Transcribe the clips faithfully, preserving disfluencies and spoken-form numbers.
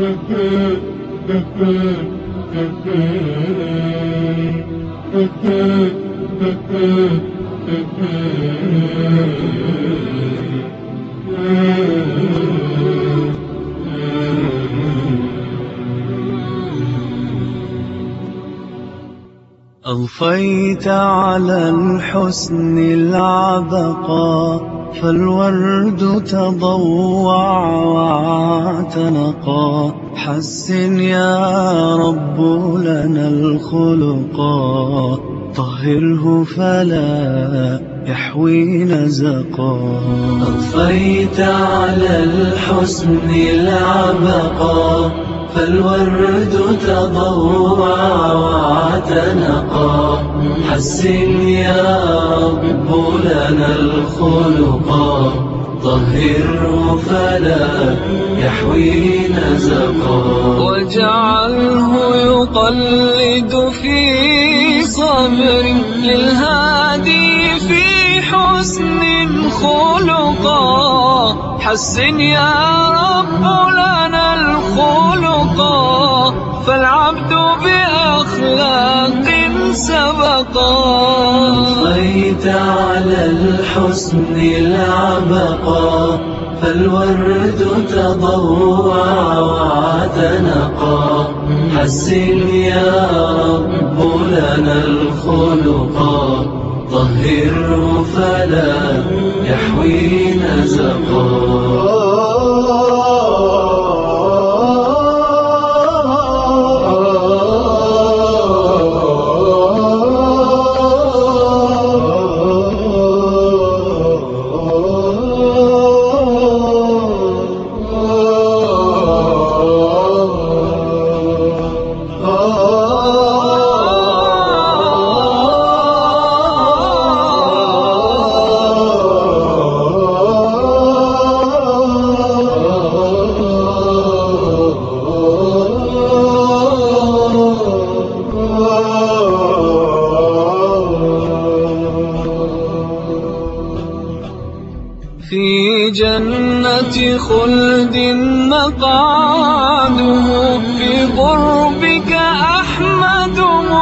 أضفيت على الحسن العبقى فالورد تضوع واعتنقا. حسن يا رب لنا الخلقا طهره فلا يحوي نزقا. أضفيت على الحسن العبقا فالورد تضوع واعتنقا. حسن يا رب لنا الخلقا طهره فلا يحوي نزقا. واجعله يقلد في صبر للهادي في حسن خلقا. حسن يا رب لنا الخلقا فالعبد بأخلاق سبقا. أضفيت على الحسن العبقا فالورد تضوع واعتنقا. حسن يا رب لنا الخلقا طهره فلا يحوي نزقا. في جنة خلد مقعده في قربك أحمد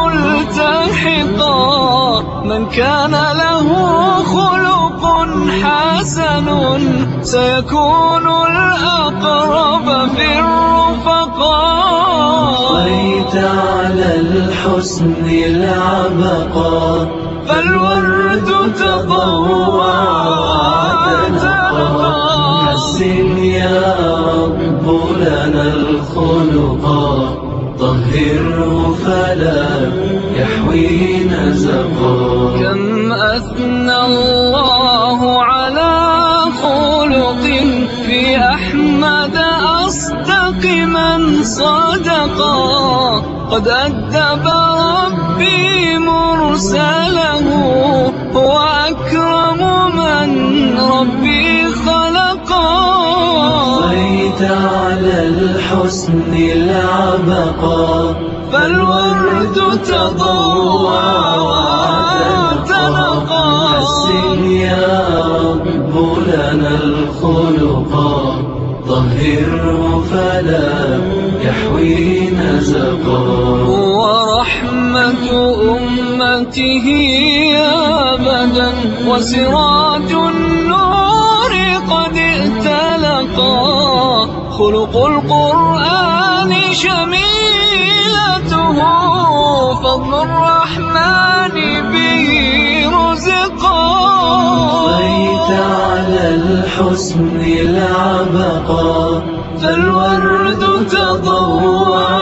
ملتحقا. من كان له خلق حسن سيكون الأقرب في الرفقاء. أضفيت على الحسن العبقا فالورد تضوع واعتنقا. حسن يا رب لنا الخلقا طهره فلا يحوي نزقا. كم أثنى الله على خلق في أحمد أصدق من صدقا. قد أدب ربي مرسله هو أكرم من ربي خلقا. أضفيت على الحسن العبقا فالورد تضوع واعتنقا. حسن يا رب لنا الخلقا طهره فلا يحوي نزقا. ورحمة أمته أبدا وسراج النور قد ائتلقا. خلق القرآن شميلته فضل الرحمن به رزقا. أضفيت على الحسن العبقا فالورد تضوع